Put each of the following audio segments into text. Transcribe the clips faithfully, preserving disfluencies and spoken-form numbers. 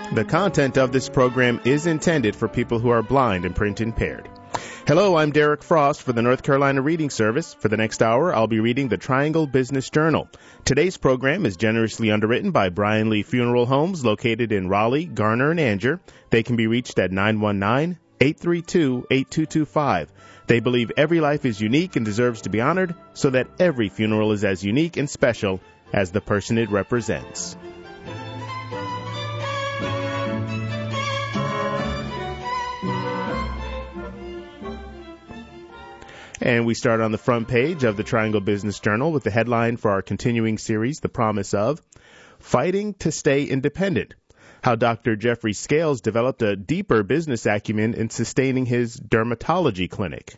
The content of this program is intended for people who are blind and print impaired. Hello, I'm Derek Frost for the North Carolina Reading Service. For the next hour, I'll be reading the Triangle Business Journal. Today's program is generously underwritten by Brian Lee Funeral Homes located in Raleigh, Garner, and Anger. They can be reached at nine one nine, eight three two, eight two two five. They believe every life is unique and deserves to be honored, so that every funeral is as unique and special as the person it represents. And we start on the front page of the Triangle Business Journal with the headline for our continuing series, The Promise of Fighting to Stay Independent, how Doctor Jeffrey Scales developed a deeper business acumen in sustaining his dermatology clinic.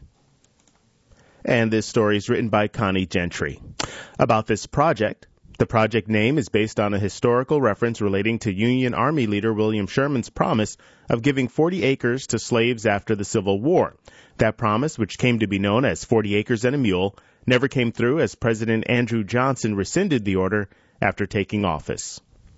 And this story is written by Connie Gentry. About this project, the project name is based on a historical reference relating to Union Army leader William Sherman's promise of giving forty acres to slaves after the Civil War. That promise, which came to be known as forty acres and a mule, never came through as President Andrew Johnson rescinded the order after taking office.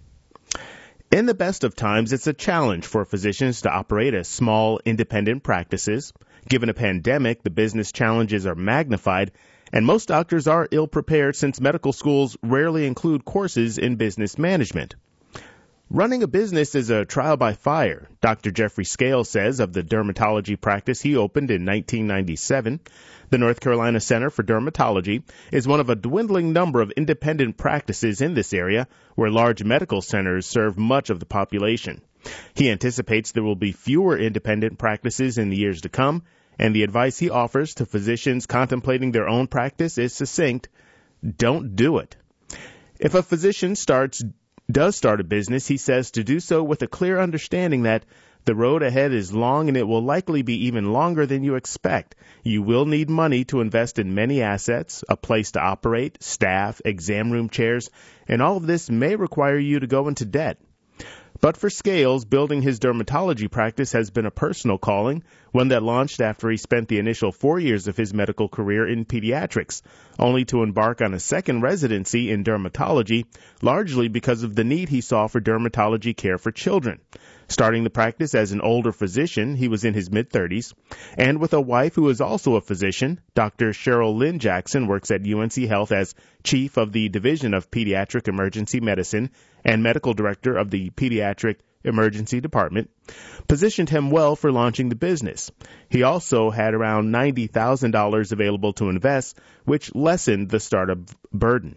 In the best of times, it's a challenge for physicians to operate as small, independent practices. Given a pandemic, the business challenges are magnified, and most doctors are ill-prepared since medical schools rarely include courses in business management. Running a business is a trial by fire, Doctor Jeffrey Scales says of the dermatology practice he opened in nineteen ninety-seven. The North Carolina Center for Dermatology is one of a dwindling number of independent practices in this area where large medical centers serve much of the population. He anticipates there will be fewer independent practices in the years to come, and the advice he offers to physicians contemplating their own practice is succinct: don't do it. If a physician starts does start a business, he says to do so with a clear understanding that the road ahead is long and it will likely be even longer than you expect. You will need money to invest in many assets, a place to operate, staff, exam room chairs, and all of this may require you to go into debt. But for Scales, building his dermatology practice has been a personal calling, one that launched after he spent the initial four years of his medical career in pediatrics, only to embark on a second residency in dermatology, largely because of the need he saw for dermatology care for children. Starting the practice as an older physician, he was in his mid-thirties, and with a wife who is also a physician, Doctor Cheryl Lynn Jackson works at U N C Health as chief of the Division of Pediatric Emergency Medicine and medical director of the Pediatric Emergency Department, positioned him well for launching the business. He also had around ninety thousand dollars available to invest, which lessened the startup burden.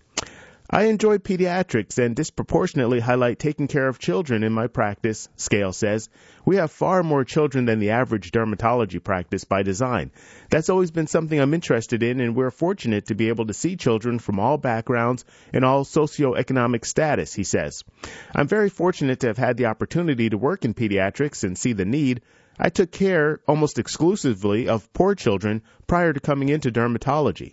I enjoy pediatrics and disproportionately highlight taking care of children in my practice, Scales says. We have far more children than the average dermatology practice by design. That's always been something I'm interested in, and we're fortunate to be able to see children from all backgrounds and all socioeconomic status, he says. I'm very fortunate to have had the opportunity to work in pediatrics and see the need. I took care almost exclusively of poor children prior to coming into dermatology.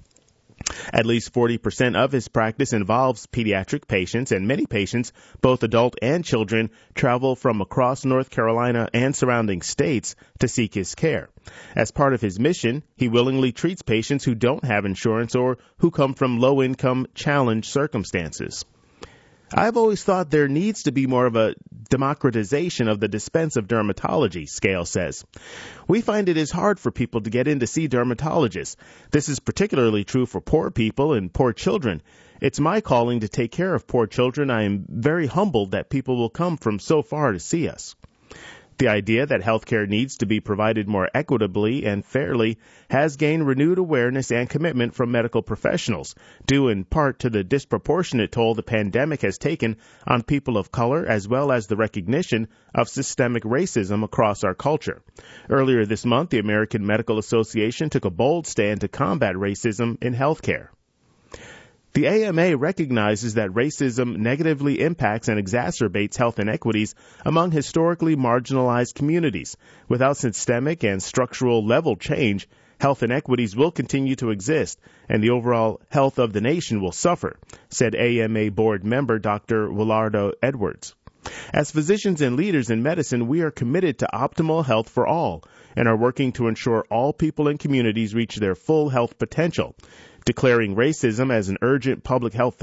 At least forty percent of his practice involves pediatric patients, and many patients, both adult and children, travel from across North Carolina and surrounding states to seek his care. As part of his mission, he willingly treats patients who don't have insurance or who come from low-income, challenged circumstances. I've always thought there needs to be more of a democratization of the dispense of dermatology, Scales says. We find it is hard for people to get in to see dermatologists. This is particularly true for poor people and poor children. It's my calling to take care of poor children. I am very humbled that people will come from so far to see us. The idea that healthcare needs to be provided more equitably and fairly has gained renewed awareness and commitment from medical professionals, due in part to the disproportionate toll the pandemic has taken on people of color, as well as the recognition of systemic racism across our culture. Earlier this month, the American Medical Association took a bold stand to combat racism in healthcare. The A M A recognizes that racism negatively impacts and exacerbates health inequities among historically marginalized communities. Without systemic and structural level change, health inequities will continue to exist, and the overall health of the nation will suffer, said A M A board member Doctor Willardo Edwards. As physicians and leaders in medicine, we are committed to optimal health for all and are working to ensure all people and communities reach their full health potential. Declaring racism as an urgent public health threat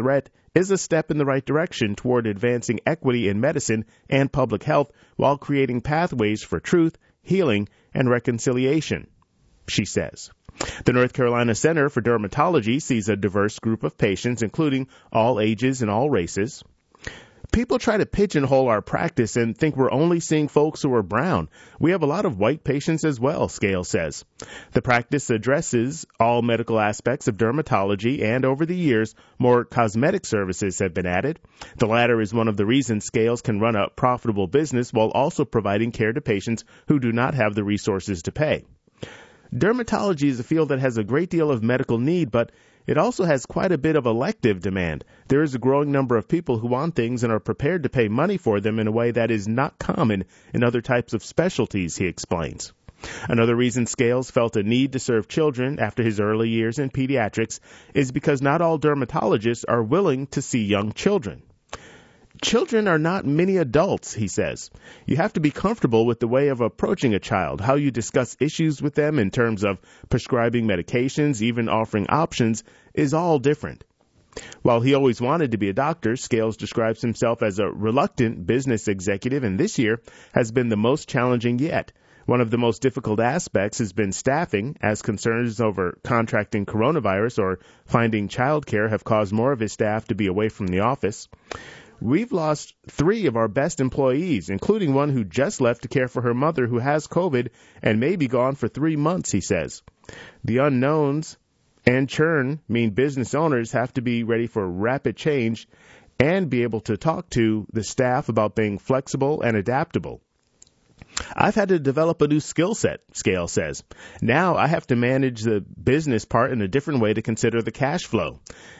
is a step in the right direction toward advancing equity in medicine and public health while creating pathways for truth, healing, and reconciliation, she says. The North Carolina Center for Dermatology sees a diverse group of patients, including all ages and all races. People try to pigeonhole our practice and think we're only seeing folks who are brown. We have a lot of white patients as well, Scales says. The practice addresses all medical aspects of dermatology, and over the years, more cosmetic services have been added. The latter is one of the reasons Scales can run a profitable business while also providing care to patients who do not have the resources to pay. Dermatology is a field that has a great deal of medical need, but it also has quite a bit of elective demand. There is a growing number of people who want things and are prepared to pay money for them in a way that is not common in other types of specialties, he explains. Another reason Scales felt a need to serve children after his early years in pediatrics is because not all dermatologists are willing to see young children. Children are not mini adults, he says. You have to be comfortable with the way of approaching a child, how you discuss issues with them in terms of prescribing medications, even offering options, is all different. While he always wanted to be a doctor, Scales describes himself as a reluctant business executive, and this year has been the most challenging yet. One of the most difficult aspects has been staffing, as concerns over contracting coronavirus or finding childcare have caused more of his staff to be away from the office. We've lost three of our best employees, including one who just left to care for her mother who has COVID and may be gone for three months, he says. The unknowns and churn mean business owners have to be ready for rapid change and be able to talk to the staff about being flexible and adaptable. I've had to develop a new skill set, Scales says. Now I have to manage the business part in a different way to consider the cash flow.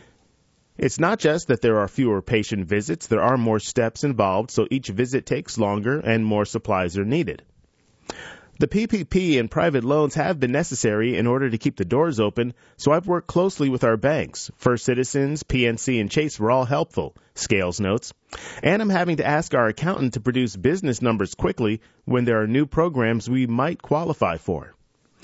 It's not just that there are fewer patient visits, there are more steps involved, so each visit takes longer and more supplies are needed. The P P P and private loans have been necessary in order to keep the doors open, so I've worked closely with our banks. First Citizens, P N C, and Chase were all helpful, Scales notes. And I'm having to ask our accountant to produce business numbers quickly when there are new programs we might qualify for.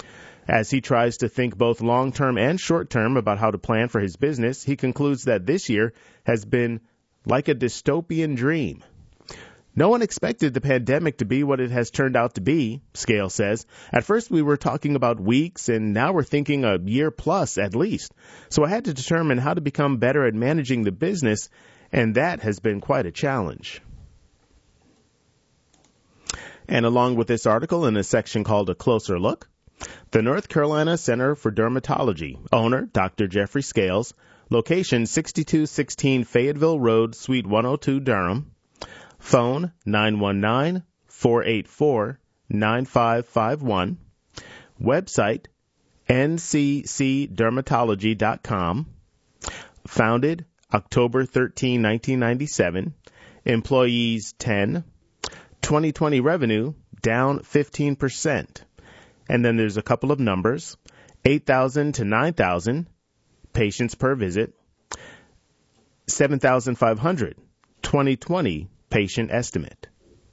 As he tries to think both long-term and short-term about how to plan for his business, he concludes that this year has been like a dystopian dream. No one expected the pandemic to be what it has turned out to be, Scales says. At first we were talking about weeks, and now we're thinking a year plus at least. So I had to determine how to become better at managing the business, and that has been quite a challenge. And along with this article in a section called A Closer Look, the North Carolina Center for Dermatology, owner Doctor Jeffrey Scales, location sixty-two sixteen Fayetteville Road, Suite one oh two, Durham, phone nine one nine, four eight four, nine five five one, website N C C dermatology dot com, founded October thirteenth, nineteen ninety-seven, employees ten, twenty twenty revenue down fifteen percent. And then there's a couple of numbers, eight thousand to nine thousand patients per visit, seven thousand five hundred, twenty twenty patient estimate.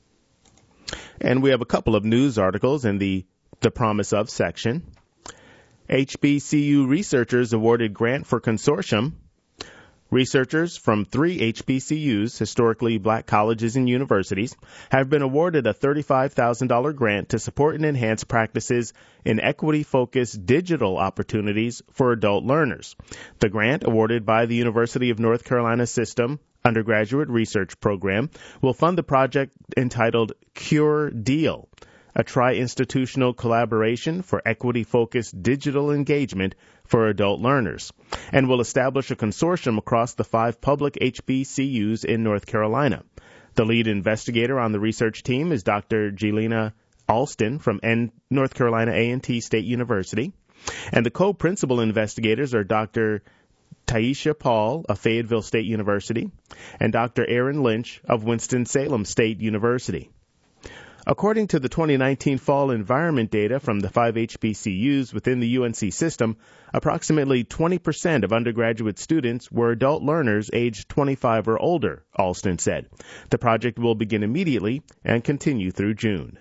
And we have a couple of news articles in the The Promise Of section. H B C U researchers awarded grant for consortium. Researchers from three H B C Us, historically black colleges and universities, have been awarded a thirty-five thousand dollars grant to support and enhance practices in equity-focused digital opportunities for adult learners. The grant, awarded by the University of North Carolina System undergraduate research program, will fund the project entitled Cure Deal, a tri-institutional collaboration for equity-focused digital engagement for adult learners, and will establish a consortium across the five public H B C Us in North Carolina. The lead investigator on the research team is Doctor Jelena Alston from N- North Carolina A and T State University, and the co-principal investigators are Doctor Taisha Paul of Fayetteville State University and Doctor Aaron Lynch of Winston-Salem State University. According to the twenty nineteen fall environment data from the five H B C Us within the U N C system, approximately twenty percent of undergraduate students were adult learners aged twenty-five or older, Alston said. The project will begin immediately and continue through June.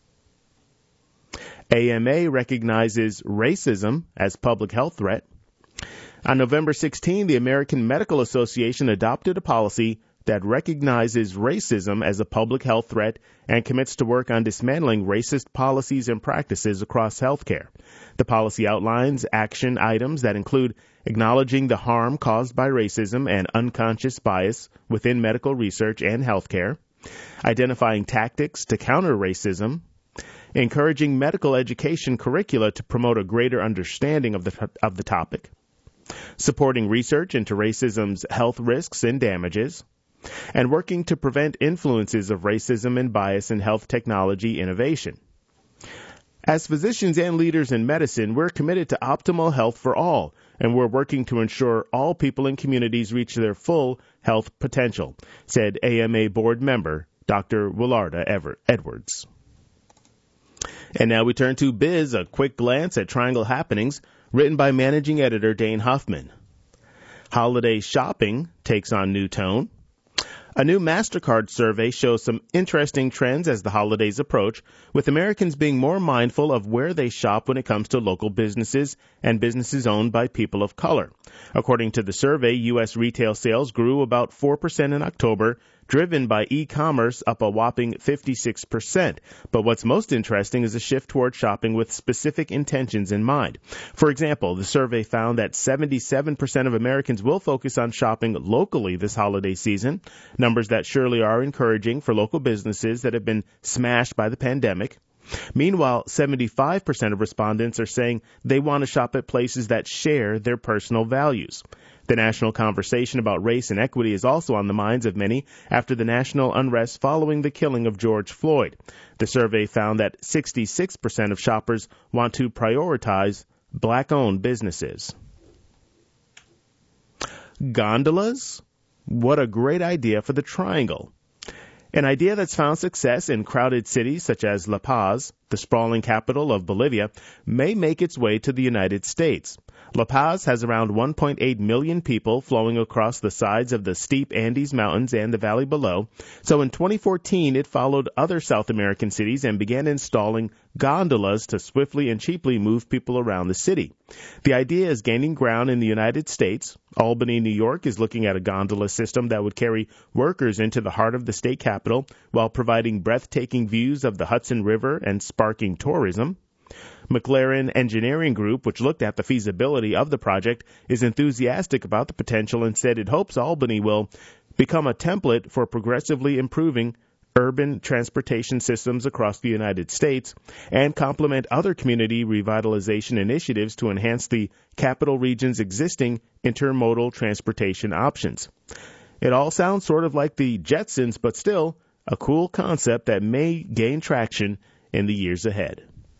A M A recognizes racism as public health threat. On November sixteenth, the American Medical Association adopted a policy that recognizes racism as a public health threat and commits to work on dismantling racist policies and practices across healthcare. The policy outlines action items that include acknowledging the harm caused by racism and unconscious bias within medical research and healthcare, identifying tactics to counter racism, encouraging medical education curricula to promote a greater understanding of the of the topic, supporting research into racism's health risks and damages, and working to prevent influences of racism and bias in health technology innovation. As physicians and leaders in medicine, we're committed to optimal health for all, and we're working to ensure all people in communities reach their full health potential, said A M A board member Doctor Willarda Edwards. And now we turn to Biz, a quick glance at Triangle happenings, written by managing editor Dane Huffman. Holiday shopping takes on new tone. A new MasterCard survey shows some interesting trends as the holidays approach, with Americans being more mindful of where they shop when it comes to local businesses and businesses owned by people of color. According to the survey, U S retail sales grew about four percent in October, driven by e-commerce up a whopping fifty-six percent. But what's most interesting is a shift toward shopping with specific intentions in mind. For example, the survey found that seventy-seven percent of Americans will focus on shopping locally this holiday season, numbers that surely are encouraging for local businesses that have been smashed by the pandemic. Meanwhile, seventy-five percent of respondents are saying they want to shop at places that share their personal values. The national conversation about race and equity is also on the minds of many after the national unrest following the killing of George Floyd. The survey found that sixty-six percent of shoppers want to prioritize black-owned businesses. Gondolas? What a great idea for the Triangle. An idea that's found success in crowded cities such as La Paz, the sprawling capital of Bolivia, may make its way to the United States. La Paz has around one point eight million people flowing across the sides of the steep Andes Mountains and the valley below, so in twenty fourteen it followed other South American cities and began installing gondolas to swiftly and cheaply move people around the city. The idea is gaining ground in the United States. Albany, New York is looking at a gondola system that would carry workers into the heart of the state capital while providing breathtaking views of the Hudson River and sparking tourism. McLaren Engineering Group, which looked at the feasibility of the project, is enthusiastic about the potential and said it hopes Albany will become a template for progressively improving urban transportation systems across the United States and complement other community revitalization initiatives to enhance the capital region's existing intermodal transportation options. It all sounds sort of like the Jetsons, but still a cool concept that may gain traction in the years ahead.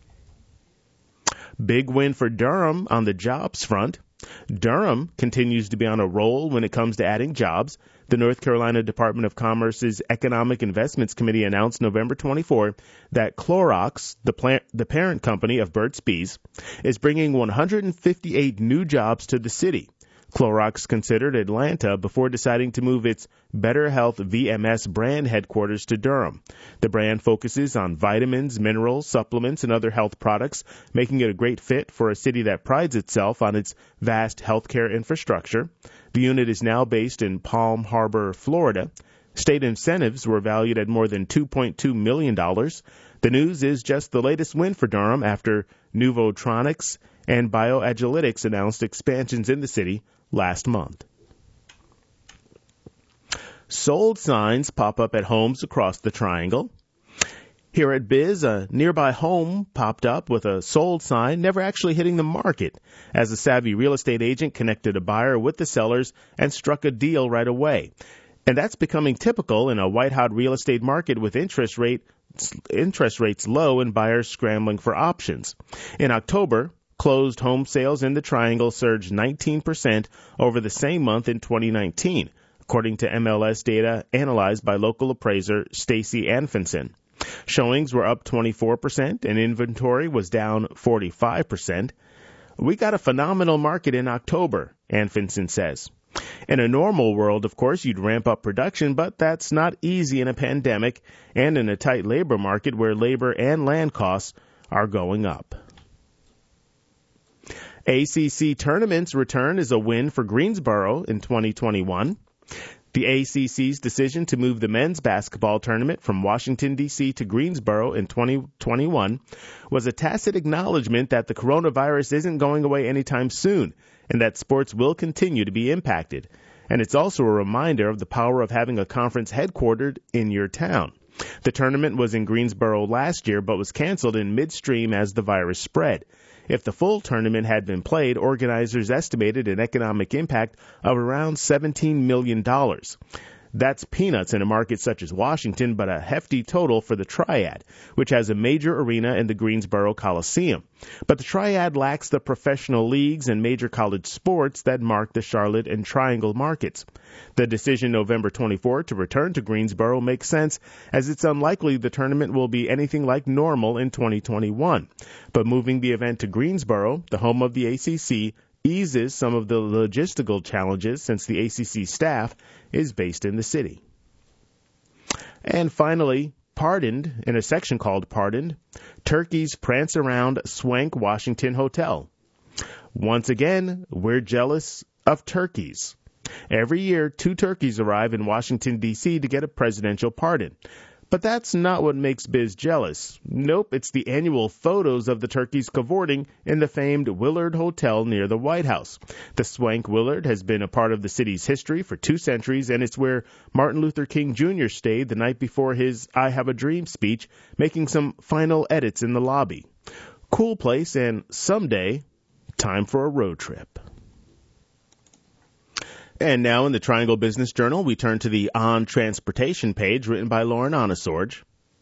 Big win for Durham on the jobs front. Durham continues to be on a roll when it comes to adding jobs. The North Carolina Department of Commerce's Economic Investments Committee announced November twenty-fourth that Clorox, the, plant, the parent company of Burt's Bees, is bringing one hundred fifty-eight new jobs to the city. Clorox considered Atlanta before deciding to move its Better Health V M S brand headquarters to Durham. The brand focuses on vitamins, minerals, supplements, and other health products, making it a great fit for a city that prides itself on its vast healthcare infrastructure. The unit is now based in Palm Harbor, Florida. State incentives were valued at more than two point two million dollars. The news is just the latest win for Durham after Nuvotronics and BioAgilytix announced expansions in the city last month. Sold signs pop up at homes across the Triangle. Here at Biz, a nearby home popped up with a sold sign never actually hitting the market, as a savvy real estate agent connected a buyer with the sellers and struck a deal right away. And that's becoming typical in a white-hot real estate market with interest rate interest rates low and buyers scrambling for options. In October, closed home sales in the Triangle surged nineteen percent over the same month in twenty nineteen, according to M L S data analyzed by local appraiser Stacy Anfinson. Showings were up twenty-four percent and inventory was down forty-five percent. We got a phenomenal market in October, Anfinson says. In a normal world, of course, you'd ramp up production, but that's not easy in a pandemic and in a tight labor market where labor and land costs are going up. A C C tournament's return is a win for Greensboro in twenty twenty-one. The A C C's decision to move the men's basketball tournament from Washington, D C to Greensboro in twenty twenty-one was a tacit acknowledgement that the coronavirus isn't going away anytime soon and that sports will continue to be impacted. And it's also a reminder of the power of having a conference headquartered in your town. The tournament was in Greensboro last year but was canceled in midstream as the virus spread. If the full tournament had been played, organizers estimated an economic impact of around seventeen million dollars. That's peanuts in a market such as Washington, but a hefty total for the Triad, which has a major arena in the Greensboro Coliseum. But the Triad lacks the professional leagues and major college sports that mark the Charlotte and Triangle markets. The decision November twenty-fourth to return to Greensboro makes sense, as it's unlikely the tournament will be anything like normal in twenty twenty-one. But moving the event to Greensboro, the home of the A C C, eases some of the logistical challenges since the A C C staff is based in the city. And finally, Pardoned, in a section called Pardoned, turkeys prance around Swank Washington Hotel. Once again, we're jealous of turkeys. Every year, two turkeys arrive in Washington, D C to get a presidential pardon. But that's not what makes Biz jealous. Nope, it's the annual photos of the turkeys cavorting in the famed Willard Hotel near the White House. The Swank Willard has been a part of the city's history for two centuries, and it's where Martin Luther King Junior stayed the night before his I Have a Dream speech, making some final edits in the lobby. Cool place, and someday, time for a road trip. And now in the Triangle Business Journal, we turn to the On Transportation page written by Lauren Onesorge.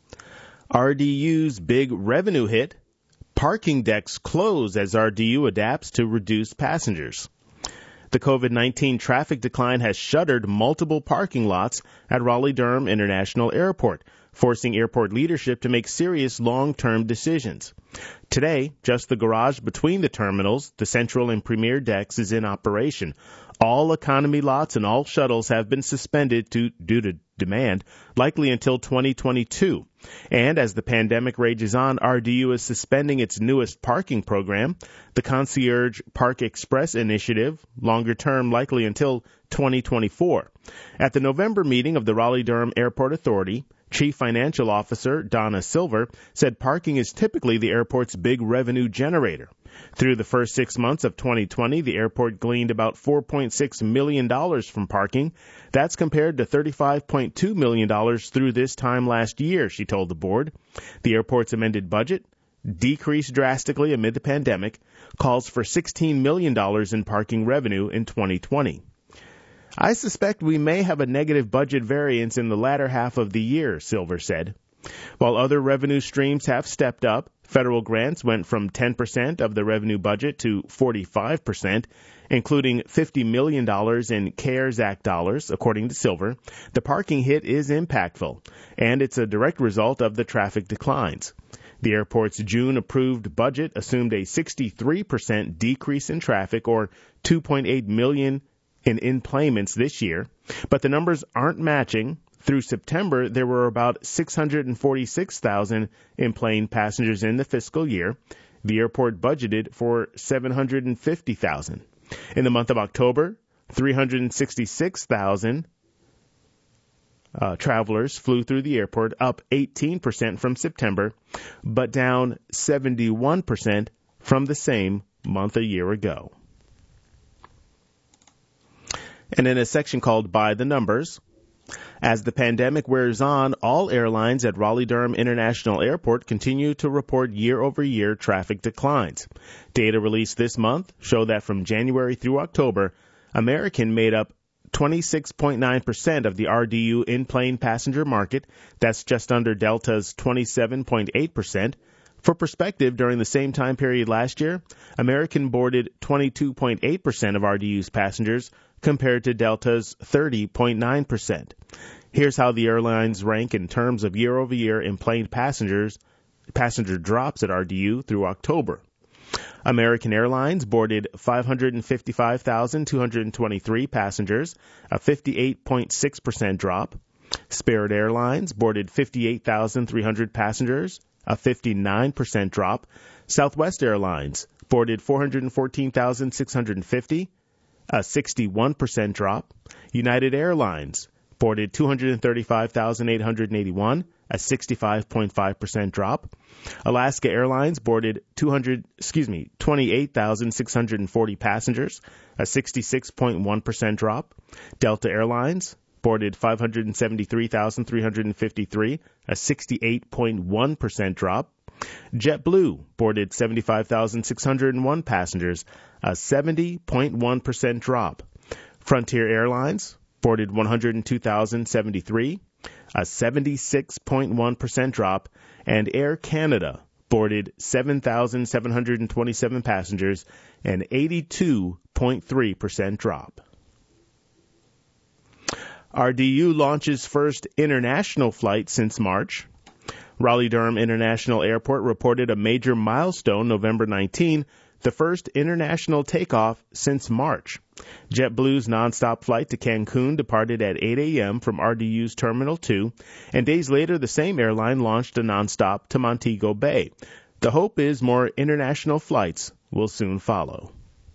R D U's big revenue hit. Parking decks close as R D U adapts to reduce passengers. The covid nineteen traffic decline has shuttered multiple parking lots at Raleigh-Durham International Airport, forcing airport leadership to make serious long-term decisions. Today, just the garage between the terminals, the Central and Premier decks, is in operation. All economy lots and all shuttles have been suspended to, due to demand, likely until twenty twenty-two. And as the pandemic rages on, R D U is suspending its newest parking program, the Concierge Park Express initiative, longer term likely until twenty twenty-four. At the November meeting of the Raleigh-Durham Airport Authority, Chief Financial Officer Donna Silver said parking is typically the airport's big revenue generator. Through the first six months of twenty twenty, the airport gleaned about four point six million dollars from parking. That's compared to thirty-five point two million dollars through this time last year, she told the board. The airport's amended budget, decreased drastically amid the pandemic, calls for sixteen million dollars in parking revenue in twenty twenty. I suspect we may have a negative budget variance in the latter half of the year, Silver said. While other revenue streams have stepped up, federal grants went from ten percent of the revenue budget to forty-five percent, including fifty million dollars in CARES Act dollars, according to Silver. The parking hit is impactful, and it's a direct result of the traffic declines. The airport's June-approved budget assumed a sixty-three percent decrease in traffic, or two point eight million dollars in in-payments this year, but the numbers aren't matching. Through September, there were about six hundred forty-six thousand in-plane passengers in the fiscal year. The airport budgeted for seven hundred fifty thousand. In the month of October, three hundred sixty-six thousand uh, travelers flew through the airport, up eighteen percent from September, but down seventy-one percent from the same month a year ago. And in a section called By the Numbers, as the pandemic wears on, all airlines at Raleigh-Durham International Airport continue to report year-over-year traffic declines. Data released this month show that from January through October, American made up twenty-six point nine percent of the R D U in-plane passenger market. That's just under Delta's twenty-seven point eight percent. For perspective, during the same time period last year, American boarded twenty-two point eight percent of R D U's passengers, compared to Delta's thirty point nine percent. Here's how the airlines rank in terms of year-over-year in-plane passengers, passenger drops at R D U through October. American Airlines boarded five hundred fifty-five thousand two hundred twenty-three passengers, a fifty-eight point six percent drop. Spirit Airlines boarded fifty-eight thousand three hundred passengers, a fifty-nine percent drop. Southwest Airlines boarded four hundred fourteen thousand six hundred fifty, a sixty-one percent drop. United Airlines boarded two hundred thirty-five thousand eight hundred eighty-one, a sixty-five point five percent drop. Alaska Airlines boarded two hundred, excuse me, twenty-eight thousand six hundred forty passengers, a sixty-six point one percent drop. Delta Airlines boarded five hundred seventy-three thousand three hundred fifty-three, a sixty-eight point one percent drop. JetBlue boarded seventy-five thousand six hundred one passengers, a seventy point one percent drop. Frontier Airlines boarded one hundred two thousand seventy-three, a seventy-six point one percent drop, and Air Canada boarded seven thousand seven hundred twenty-seven passengers, an eighty-two point three percent drop. R D U launches first international flight since March. Raleigh-Durham International Airport reported a major milestone November nineteenth, the first international takeoff since March. JetBlue's nonstop flight to Cancun departed at eight a.m. from R D U's Terminal two, and days later the same airline launched a nonstop to Montego Bay. The hope is more international flights will soon follow.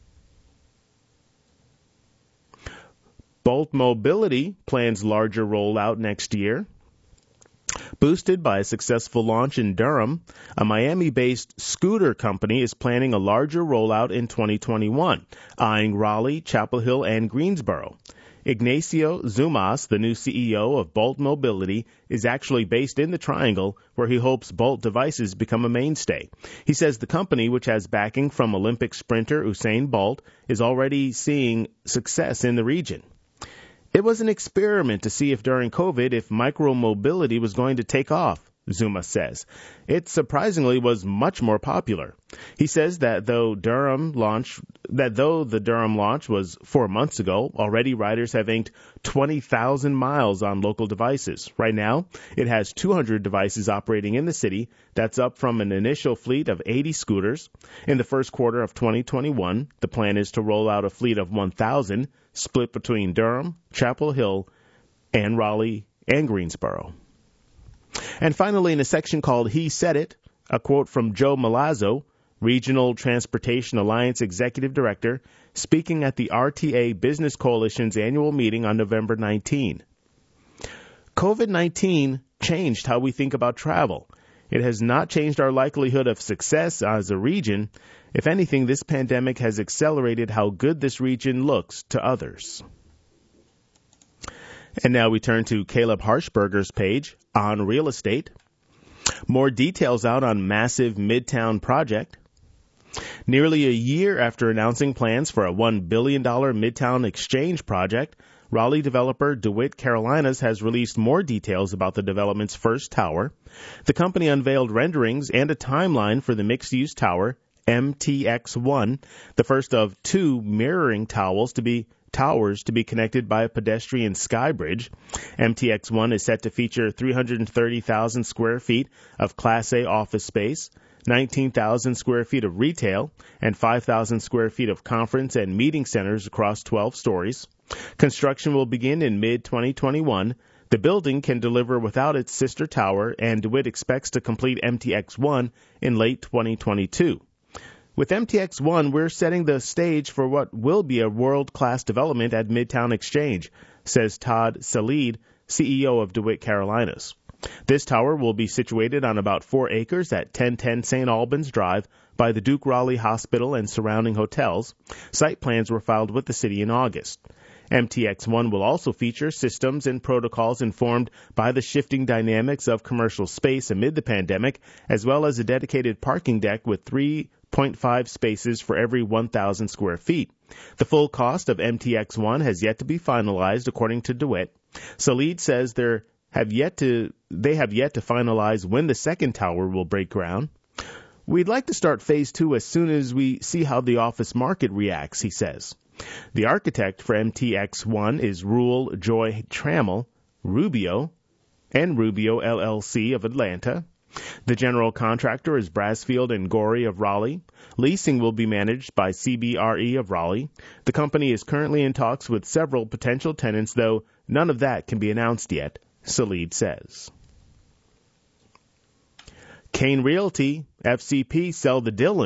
Bolt Mobility plans larger rollout next year. Boosted by a successful launch in Durham, a Miami-based scooter company is planning a larger rollout in twenty twenty-one, eyeing Raleigh, Chapel Hill, and Greensboro. Ignacio Zumas, the new C E O of Bolt Mobility, is actually based in the Triangle, where he hopes Bolt devices become a mainstay. He says the company, which has backing from Olympic sprinter Usain Bolt, is already seeing success in the region. It was an experiment to see if during COVID if micromobility was going to take off, Zuma says. It surprisingly was much more popular. He says that though Durham launch that though the Durham launch was four months ago, already riders have inked twenty thousand miles on local devices. Right now, it has two hundred devices operating in the city. That's up from an initial fleet of eighty scooters. In the first quarter of twenty twenty-one, the plan is to roll out a fleet of one thousand, split between Durham, Chapel Hill, and Raleigh and Greensboro. And finally, in a section called He Said It, a quote from Joe Malazzo, Regional Transportation Alliance Executive Director, speaking at the R T A Business Coalition's annual meeting on November nineteenth. COVID nineteen changed how we think about travel. It has not changed our likelihood of success as a region. If anything, this pandemic has accelerated how good this region looks to others. And now we turn to Caleb Harshberger's page on real estate. More details out on massive Midtown project. Nearly a year after announcing plans for a one billion dollars Midtown Exchange project, Raleigh developer DeWitt Carolinas has released more details about the development's first tower. The company unveiled renderings and a timeline for the mixed-use tower, M T X one, the first of two mirroring towers to be towers to be connected by a pedestrian sky bridge. M T X one is set to feature three hundred thirty thousand square feet of Class A office space, nineteen thousand square feet of retail, and five thousand square feet of conference and meeting centers across twelve stories. Construction will begin in mid twenty twenty-one. The building can deliver without its sister tower, and DeWitt expects to complete M T X one in late twenty twenty-two. With M T X one, we're setting the stage for what will be a world-class development at Midtown Exchange, says Todd Salid, C E O of DeWitt Carolinas. This tower will be situated on about four acres at ten ten Saint Albans Drive by the Duke Raleigh Hospital and surrounding hotels. Site plans were filed with the city in August. M T X one will also feature systems and protocols informed by the shifting dynamics of commercial space amid the pandemic, as well as a dedicated parking deck with three zero point five spaces for every one thousand square feet. The full cost of M T X one has yet to be finalized, according to DeWitt. Salid says there have yet to they have yet to finalize when the second tower will break ground. We'd like to start phase two as soon as we see how the office market reacts, he says. The architect for M T X one is Rule Joy Trammell, Rubio, and Rubio L L C of Atlanta. The general contractor is Brasfield and Gorey of Raleigh. Leasing will be managed by C B R E of Raleigh. The company is currently in talks with several potential tenants, though none of that can be announced yet, Salid says. Kane Realty, F C P sell the Dillon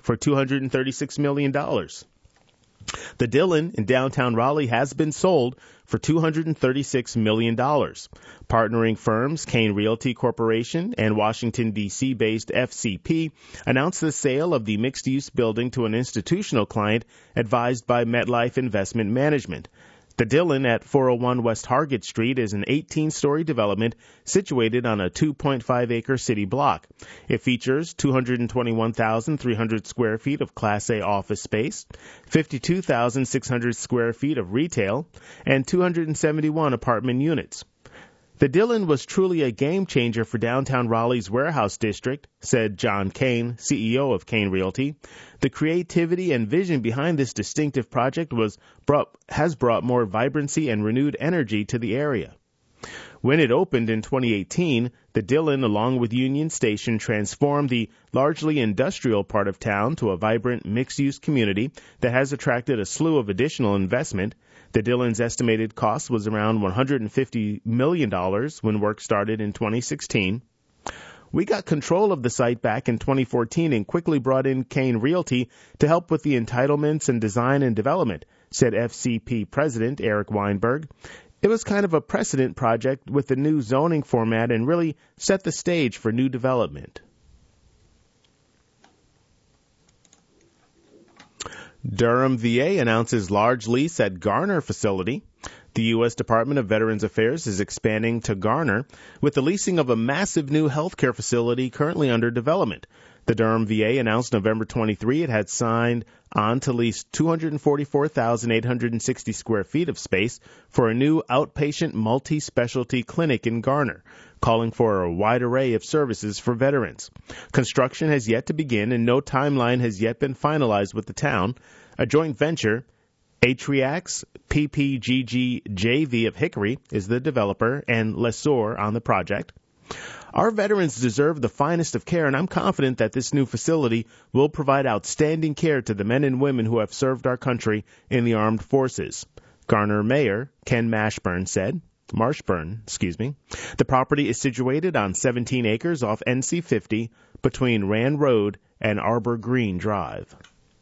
for two hundred thirty-six million dollars. The Dillon in downtown Raleigh has been sold for two hundred thirty-six million dollars. Partnering firms Kane Realty Corporation and Washington, D C-based F C P announced the sale of the mixed-use building to an institutional client advised by MetLife Investment Management. The Dillon at four oh one West Hargett Street is an eighteen-story development situated on a two point five acre city block. It features two hundred twenty-one thousand three hundred square feet of Class A office space, fifty-two thousand six hundred square feet of retail, and two hundred seventy-one apartment units. The Dillon was truly a game changer for downtown Raleigh's warehouse district, said John Kane, C E O of Kane Realty. The creativity and vision behind this distinctive project was brought, has brought more vibrancy and renewed energy to the area. When it opened in twenty eighteen, the Dillon, along with Union Station, transformed the largely industrial part of town to a vibrant mixed-use community that has attracted a slew of additional investment. The Dillon's estimated cost was around one hundred fifty million dollars when work started in twenty sixteen. We got control of the site back in twenty fourteen and quickly brought in Kane Realty to help with the entitlements and design and development, said F C P President Eric Weinberg. It was kind of a precedent project with the new zoning format and really set the stage for new development. Durham V A announces large lease at Garner facility. The U S Department of Veterans Affairs is expanding to Garner with the leasing of a massive new healthcare facility currently under development. The Durham V A announced November twenty-third it had signed on to lease two hundred forty-four thousand eight hundred sixty square feet of space for a new outpatient multi-specialty clinic in Garner, calling for a wide array of services for veterans. Construction has yet to begin and no timeline has yet been finalized with the town. A joint venture, Atriax P P G G J V of Hickory, is the developer and lessor on the project. Our veterans deserve the finest of care, and I'm confident that this new facility will provide outstanding care to the men and women who have served our country in the armed forces, Garner Mayor Ken Mashburn said. Marshburn, excuse me. The property is situated on seventeen acres off N C fifty between Rand Road and Arbor Green Drive.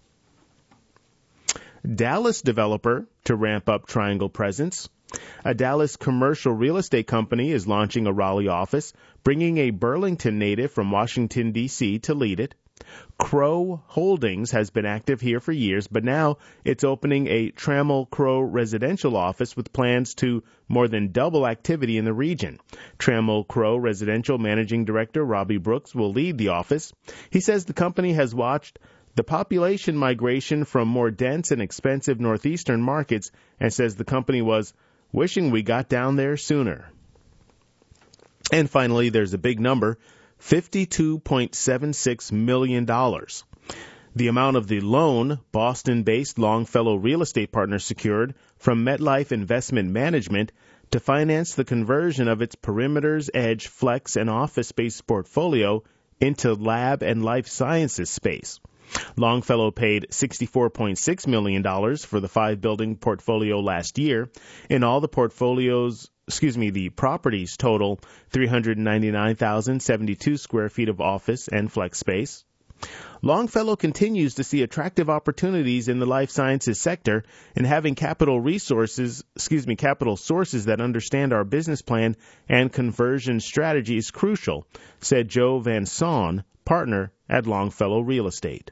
Dallas developer to ramp up Triangle presence. A Dallas commercial real estate company is launching a Raleigh office, bringing a Burlington native from Washington, D C to lead it. Crow Holdings has been active here for years, but now it's opening a Trammell Crow residential office with plans to more than double activity in the region. Trammell Crow residential managing director Robbie Brooks will lead the office. He says the company has watched the population migration from more dense and expensive northeastern markets and says the company was wishing we got down there sooner. And finally, there's a big number, fifty-two point seven six million dollars. The amount of the loan Boston-based Longfellow Real Estate Partners secured from MetLife Investment Management to finance the conversion of its Perimeter's Edge flex and office space portfolio into lab and life sciences space. Longfellow paid sixty-four point six million dollars for the five-building portfolio last year. In all, the portfolios, excuse me, the properties total three hundred ninety-nine thousand seventy-two square feet of office and flex space. Longfellow continues to see attractive opportunities in the life sciences sector, and having capital resources, excuse me, capital sources that understand our business plan and conversion strategy is crucial, said Joe Van Saun, partner at Longfellow Real Estate.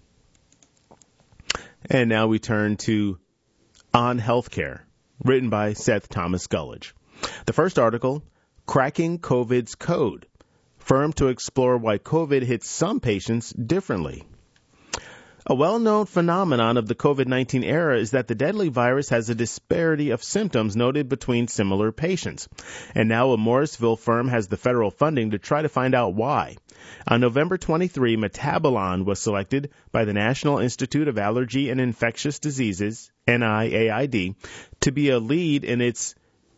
And now we turn to On Healthcare, written by Seth Thomas Gullidge. The first article, Cracking COVID's Code, firm to explore why COVID hits some patients differently. A well-known phenomenon of the COVID nineteen era is that the deadly virus has a disparity of symptoms noted between similar patients. And now a Morrisville firm has the federal funding to try to find out why. On November twenty-third, Metabolon was selected by the National Institute of Allergy and Infectious Diseases, N I A I D, to be a lead in its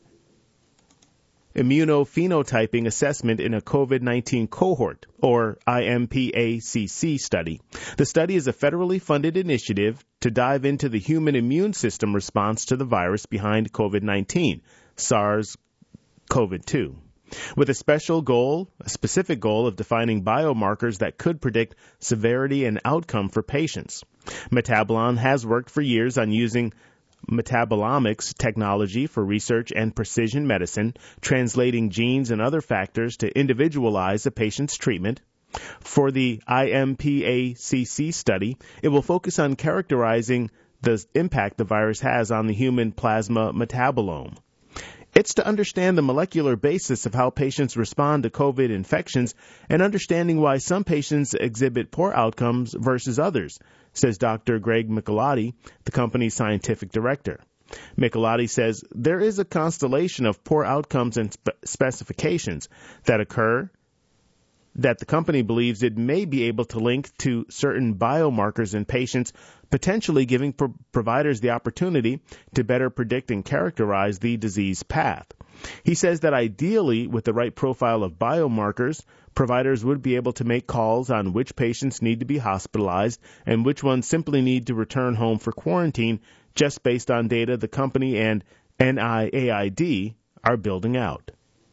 immunophenotyping assessment in a COVID nineteen cohort, or I M P A C C study. The study is a federally funded initiative to dive into the human immune system response to the virus behind COVID nineteen, SARS-CoV two. with a special goal, a specific goal of defining biomarkers that could predict severity and outcome for patients. Metabolon has worked for years on using metabolomics technology for research and precision medicine, translating genes and other factors to individualize a patient's treatment. For the I M P A C C study, it will focus on characterizing the impact the virus has on the human plasma metabolome. It's to understand the molecular basis of how patients respond to COVID infections and understanding why some patients exhibit poor outcomes versus others, says Doctor Greg Michelotti, the company's scientific director. Michelotti says there is a constellation of poor outcomes and spe- specifications that occur that the company believes it may be able to link to certain biomarkers in patients, potentially giving pro- providers the opportunity to better predict and characterize the disease path. He says that ideally, with the right profile of biomarkers, providers would be able to make calls on which patients need to be hospitalized and which ones simply need to return home for quarantine just based on data the company and N I A I D are building out.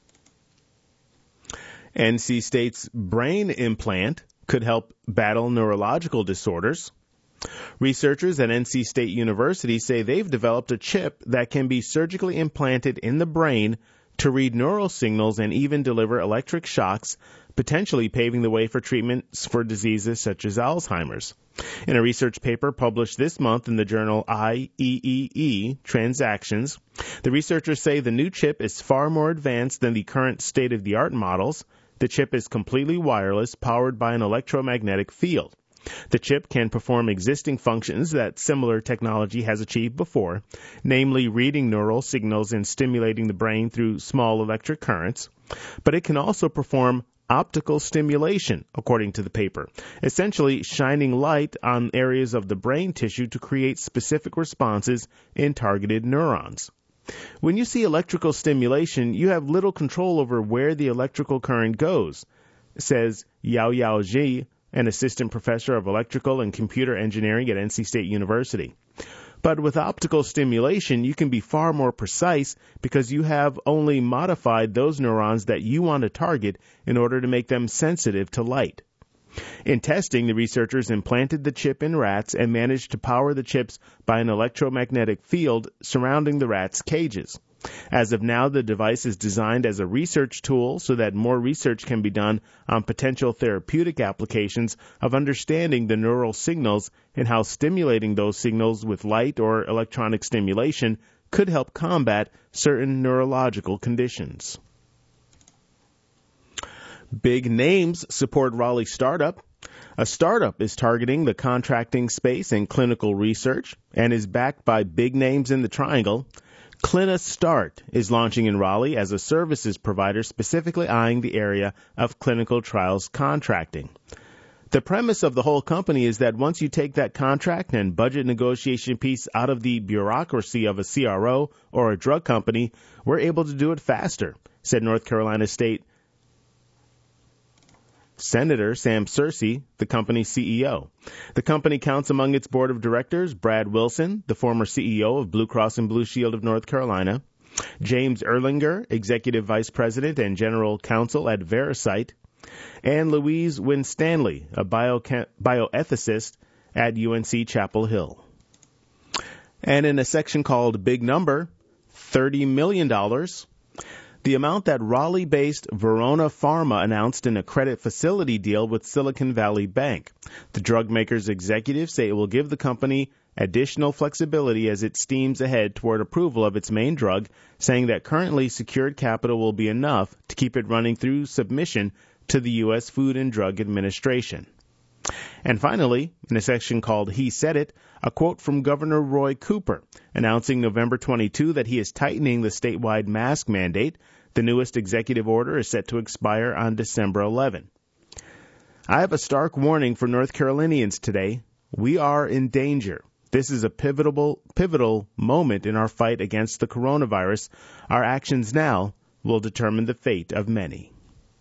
N C State's brain implant could help battle neurological disorders. Researchers at N C State University say they've developed a chip that can be surgically implanted in the brain to read neural signals and even deliver electric shocks, potentially paving the way for treatments for diseases such as Alzheimer's. In a research paper published this month in the journal I E E E Transactions, the researchers say the new chip is far more advanced than the current state-of-the-art models. The chip is completely wireless, powered by an electromagnetic field. The chip can perform existing functions that similar technology has achieved before, namely reading neural signals and stimulating the brain through small electric currents. But it can also perform optical stimulation, according to the paper, essentially shining light on areas of the brain tissue to create specific responses in targeted neurons. When you see electrical stimulation, you have little control over where the electrical current goes, says Yao Yao Ji, an assistant professor of electrical and computer engineering at N C State University. But with optical stimulation, you can be far more precise because you have only modified those neurons that you want to target in order to make them sensitive to light. In testing, the researchers implanted the chip in rats and managed to power the chips by an electromagnetic field surrounding the rats' cages. As of now, the device is designed as a research tool so that more research can be done on potential therapeutic applications of understanding the neural signals and how stimulating those signals with light or electronic stimulation could help combat certain neurological conditions. Big names support Raleigh startup. A startup is targeting the contracting space and clinical research and is backed by big names in the Triangle. CliniStart is launching in Raleigh as a services provider specifically eyeing the area of clinical trials contracting. The premise of the whole company is that once you take that contract and budget negotiation piece out of the bureaucracy of a C R O or a drug company, we're able to do it faster, said North Carolina State Senator Sam Searcy, the company's C E O. The company counts among its board of directors Brad Wilson, the former C E O of Blue Cross and Blue Shield of North Carolina, James Erlinger, Executive Vice President and General Counsel at Veracyte, and Louise Winstanley, a bioca- bioethicist at U N C Chapel Hill. And in a section called Big Number, thirty million dollars, the amount that Raleigh-based Verona Pharma announced in a credit facility deal with Silicon Valley Bank. The drug maker's executives say it will give the company additional flexibility as it steams ahead toward approval of its main drug, saying that currently secured capital will be enough to keep it running through submission to the U S Food and Drug Administration. And finally, in a section called He Said It, a quote from Governor Roy Cooper announcing November twenty-second that he is tightening the statewide mask mandate. The newest executive order is set to expire on December eleventh. I have a stark warning for North Carolinians today. We are in danger. This is a pivotal, pivotal moment in our fight against the coronavirus. Our actions now will determine the fate of many.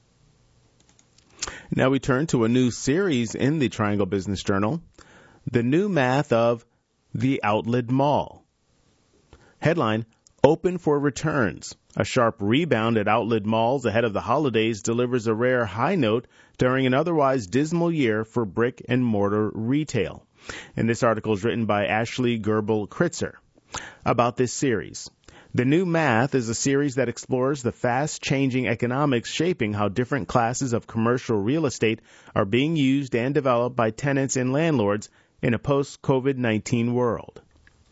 Now we turn to a new series in the Triangle Business Journal, The New Math of the Outlet Mall. Headline, Open for Returns. A sharp rebound at outlet malls ahead of the holidays delivers a rare high note during an otherwise dismal year for brick-and-mortar retail. And this article is written by Ashley Gerbel-Kritzer. About this series. The New Math is a series that explores the fast-changing economics shaping how different classes of commercial real estate are being used and developed by tenants and landlords in a post-COVID nineteen world.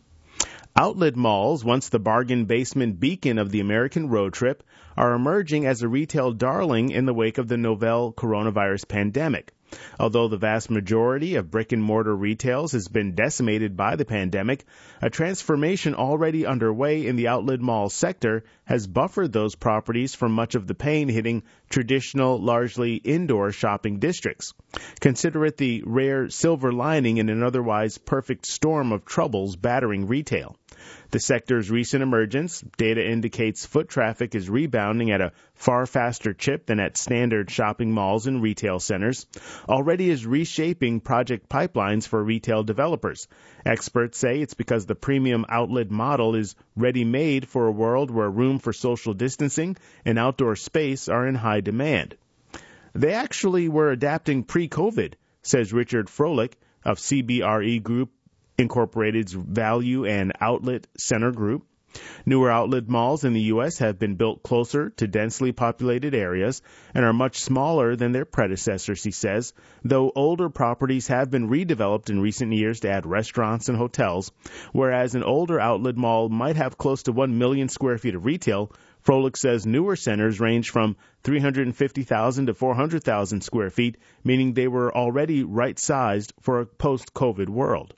Outlet malls, once the bargain basement beacon of the American road trip, are emerging as a retail darling in the wake of the novel coronavirus pandemic. Although the vast majority of brick-and-mortar retails has been decimated by the pandemic, a transformation already underway in the outlet mall sector has buffered those properties from much of the pain hitting traditional, largely indoor shopping districts. Consider it the rare silver lining in an otherwise perfect storm of troubles battering retail. The sector's recent emergence, data indicates foot traffic is rebounding at a far faster clip than at standard shopping malls and retail centers, already is reshaping project pipelines for retail developers. Experts say it's because the premium outlet model is ready-made for a world where room for social distancing and outdoor space are in high demand. They actually were adapting pre-COVID, says Richard Froelich of C B R E Group Incorporated's Value and Outlet Center Group. Newer outlet malls in the U S have been built closer to densely populated areas and are much smaller than their predecessors, he says, though older properties have been redeveloped in recent years to add restaurants and hotels, whereas an older outlet mall might have close to one million square feet of retail. Froelich says newer centers range from three hundred fifty thousand to four hundred thousand square feet, meaning they were already right-sized for a post-COVID world.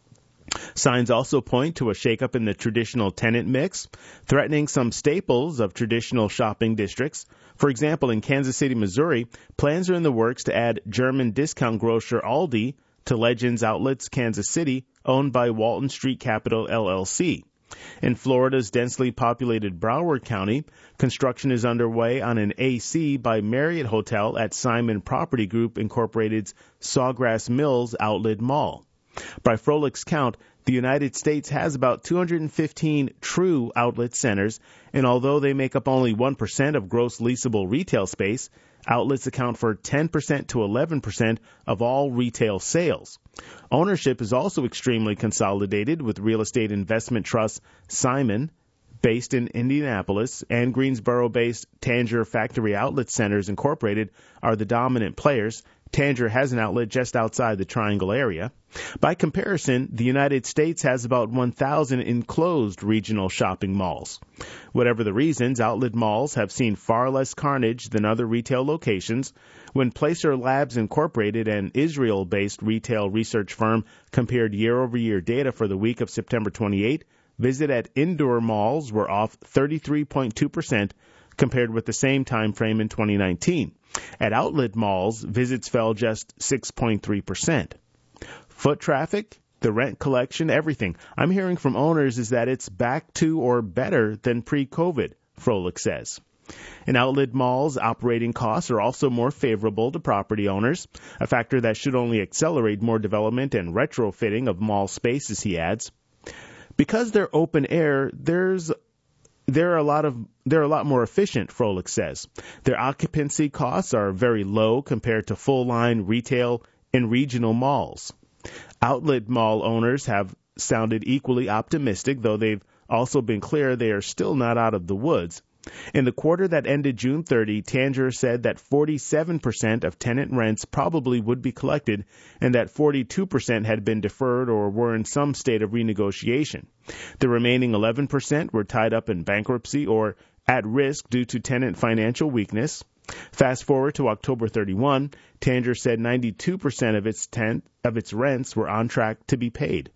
Signs also point to a shakeup in the traditional tenant mix, threatening some staples of traditional shopping districts. For example, in Kansas City, Missouri, plans are in the works to add German discount grocer Aldi to Legends Outlets Kansas City, owned by Walton Street Capital L L C. In Florida's densely populated Broward County, construction is underway on an A C by Marriott Hotel at Simon Property Group Incorporated's Sawgrass Mills Outlet Mall. By Froelich's count, the United States has about two hundred fifteen true outlet centers, and although they make up only one percent of gross leasable retail space, outlets account for ten percent to eleven percent of all retail sales. Ownership is also extremely consolidated, with real estate investment trust Simon, based in Indianapolis, and Greensboro-based Tanger Factory Outlet Centers Incorporated are the dominant players. Tanger has an outlet just outside the Triangle area. By comparison, the United States has about one thousand enclosed regional shopping malls. Whatever the reasons, outlet malls have seen far less carnage than other retail locations. When Placer Labs Incorporated, an Israel-based retail research firm, compared year-over-year data for the week of September twenty-eighth, visits at indoor malls were off thirty-three point two percent compared with the same time frame in twenty nineteen. At outlet malls, visits fell just six point three percent. Foot traffic, the rent collection, everything I'm hearing from owners is that it's back to or better than pre-COVID, Froelich says. In outlet malls, operating costs are also more favorable to property owners, a factor that should only accelerate more development and retrofitting of mall spaces, he adds. Because they're open air, there's They're a lot of they're a lot more efficient, Froelich says. Their occupancy costs are very low compared to full-line retail and regional malls. Outlet mall owners have sounded equally optimistic, though they've also been clear they are still not out of the woods. In the quarter that ended June thirtieth, Tanger said that forty-seven percent of tenant rents probably would be collected and that forty-two percent had been deferred or were in some state of renegotiation. The remaining eleven percent were tied up in bankruptcy or at risk due to tenant financial weakness. Fast forward to October thirty-first, Tanger said ninety-two percent of its tent, of its rents were on track to be paid.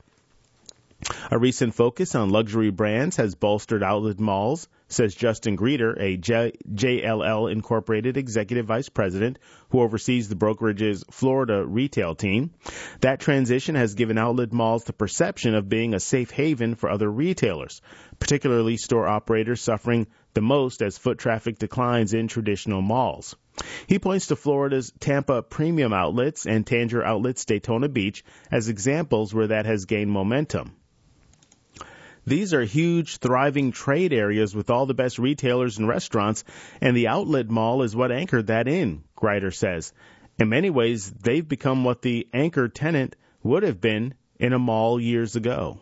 A recent focus on luxury brands has bolstered outlet malls, says Justin Greeter, a J- JLL Incorporated executive vice president who oversees the brokerage's Florida retail team. That transition has given outlet malls the perception of being a safe haven for other retailers, particularly store operators suffering the most as foot traffic declines in traditional malls. He points to Florida's Tampa Premium Outlets and Tanger Outlets Daytona Beach as examples where that has gained momentum. These are huge, thriving trade areas with all the best retailers and restaurants, and the outlet mall is what anchored that in, Greider says. In many ways, they've become what the anchor tenant would have been in a mall years ago.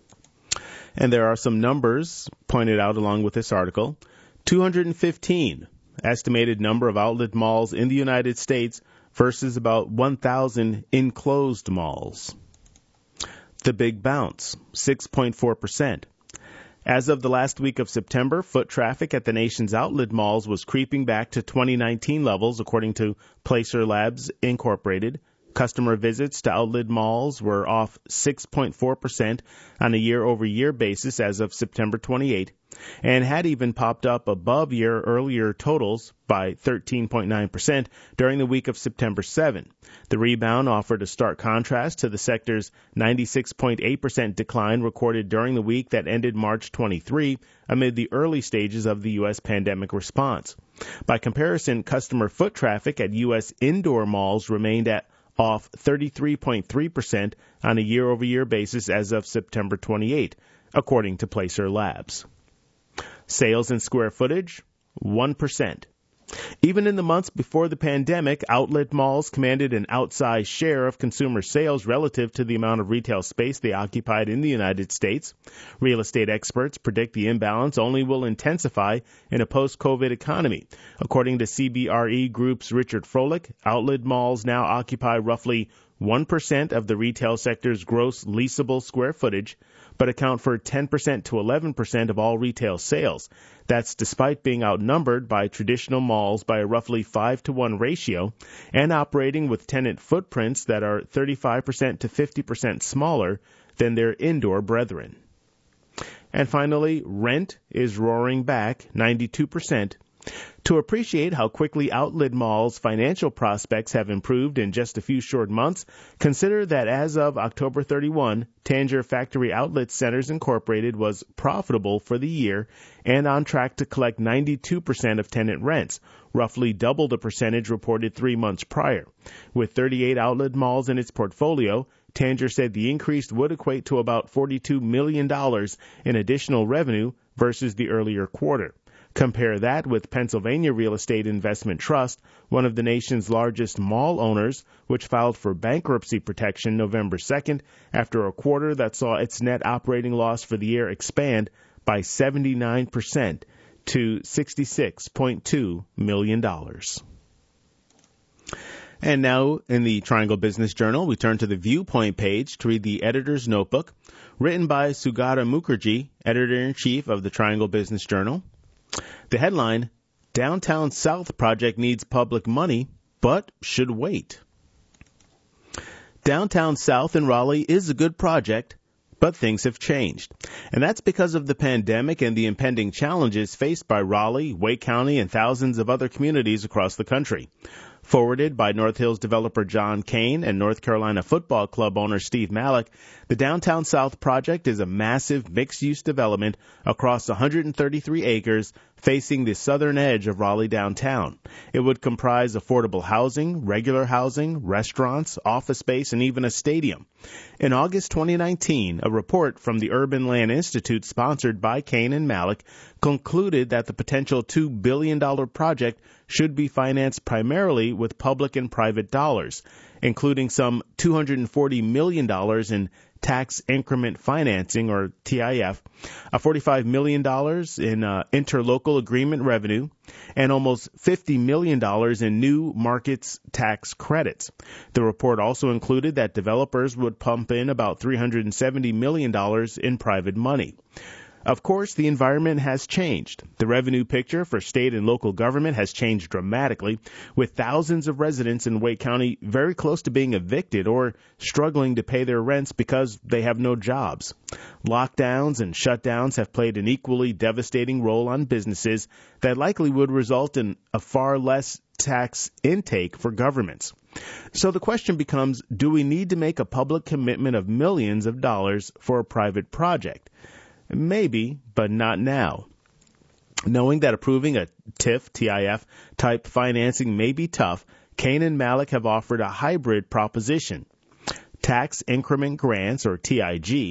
And there are some numbers pointed out along with this article. two hundred fifteen estimated number of outlet malls in the United States versus about one thousand enclosed malls. The big bounce, six point four percent. As of the last week of September, foot traffic at the nation's outlet malls was creeping back to twenty nineteen levels, according to Placer Labs Incorporated. Customer visits to outlet malls were off six point four percent on a year-over-year basis as of September twenty-eighth, and had even popped up above year-earlier totals by thirteen point nine percent during the week of September seventh. The rebound offered a stark contrast to the sector's ninety-six point eight percent decline recorded during the week that ended March twenty-third amid the early stages of the U S pandemic response. By comparison, customer foot traffic at U S indoor malls remained at off thirty-three point three percent on a year-over-year basis as of September twenty-eighth, according to Placer Labs. Sales in square footage, one percent. Even in the months before the pandemic, outlet malls commanded an outsized share of consumer sales relative to the amount of retail space they occupied in the United States. Real estate experts predict the imbalance only will intensify in a post-COVID economy. According to C B R E Group's Richard Froelich, outlet malls now occupy roughly one percent of the retail sector's gross leasable square footage, but account for ten percent to eleven percent of all retail sales. That's despite being outnumbered by traditional malls by a roughly five to one ratio and operating with tenant footprints that are thirty-five percent to fifty percent smaller than their indoor brethren. And finally, rent is roaring back ninety-two percent. To appreciate how quickly outlet malls' financial prospects have improved in just a few short months, consider that as of October thirty-first, Tanger Factory Outlet Centers Incorporated was profitable for the year and on track to collect ninety-two percent of tenant rents, roughly double the percentage reported three months prior. With thirty-eight outlet malls in its portfolio, Tanger said the increase would equate to about forty-two million dollars in additional revenue versus the earlier quarter. Compare that with Pennsylvania Real Estate Investment Trust, one of the nation's largest mall owners, which filed for bankruptcy protection November second after a quarter that saw its net operating loss for the year expand by seventy-nine percent to sixty-six point two million dollars. And now, in the Triangle Business Journal, we turn to the Viewpoint page to read the editor's notebook, written by Sugata Mukherjee, editor-in-chief of the Triangle Business Journal. The headline, Downtown South Project Needs Public Money, but Should Wait. Downtown South in Raleigh is a good project, but things have changed. And that's because of the pandemic and the impending challenges faced by Raleigh, Wake County, and thousands of other communities across the country. Forwarded by North Hills developer John Kane and North Carolina Football Club owner Steve Malik, the Downtown South project is a massive mixed-use development across one hundred thirty-three acres facing the southern edge of Raleigh downtown. It would comprise affordable housing, regular housing, restaurants, office space, and even a stadium. In August twenty nineteen, a report from the Urban Land Institute sponsored by Kane and Malik concluded that the potential two billion dollars project should be financed primarily with public and private dollars, including some two hundred forty million dollars in tax increment financing, or T I F, uh, forty-five million dollars in uh, interlocal agreement revenue, and almost fifty million dollars in new markets tax credits. The report also included that developers would pump in about three hundred seventy million dollars in private money. Of course, the environment has changed. The revenue picture for state and local government has changed dramatically, with thousands of residents in Wake County very close to being evicted or struggling to pay their rents because they have no jobs. Lockdowns and shutdowns have played an equally devastating role on businesses that likely would result in a far less tax intake for governments. So the question becomes, do we need to make a public commitment of millions of dollars for a private project? Maybe, but not now. Knowing that approving a T I F, T I F type financing may be tough, Kane and Malik have offered a hybrid proposition. Tax increment grants, or T I G,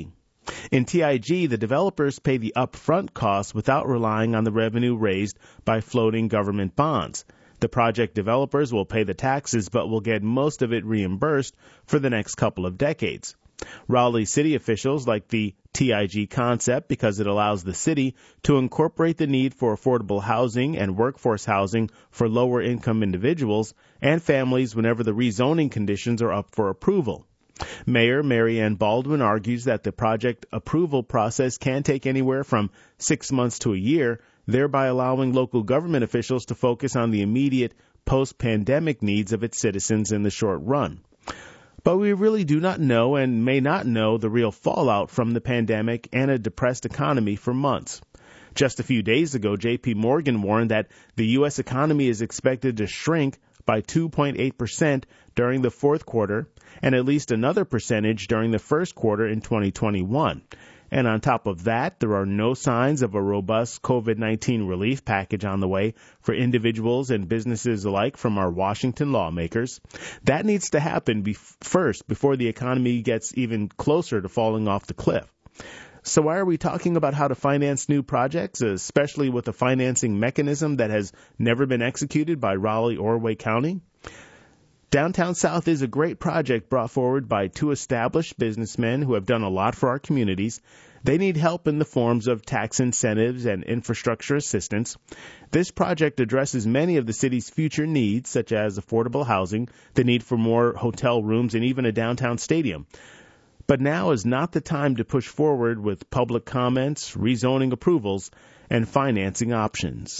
In T I G, the developers pay the upfront costs without relying on the revenue raised by floating government bonds. The project developers will pay the taxes but will get most of it reimbursed for the next couple of decades. Raleigh city officials like the T I G concept because it allows the city to incorporate the need for affordable housing and workforce housing for lower-income individuals and families whenever the rezoning conditions are up for approval. Mayor Mary Ann Baldwin argues that the project approval process can take anywhere from six months to a year, thereby allowing local government officials to focus on the immediate post-pandemic needs of its citizens in the short run. But we really do not know and may not know the real fallout from the pandemic and a depressed economy for months. Just a few days ago, J P Morgan warned that the U S economy is expected to shrink by two point eight percent during the fourth quarter and at least another percentage during the first quarter in twenty twenty-one. And on top of that, there are no signs of a robust COVID nineteen relief package on the way for individuals and businesses alike from our Washington lawmakers. That needs to happen be- first before the economy gets even closer to falling off the cliff. So why are we talking about how to finance new projects, especially with a financing mechanism that has never been executed by Raleigh or Wake County? Downtown South is a great project brought forward by two established businessmen who have done a lot for our communities. They need help in the forms of tax incentives and infrastructure assistance. This project addresses many of the city's future needs, such as affordable housing, the need for more hotel rooms, and even a downtown stadium. But now is not the time to push forward with public comments, rezoning approvals, and financing options.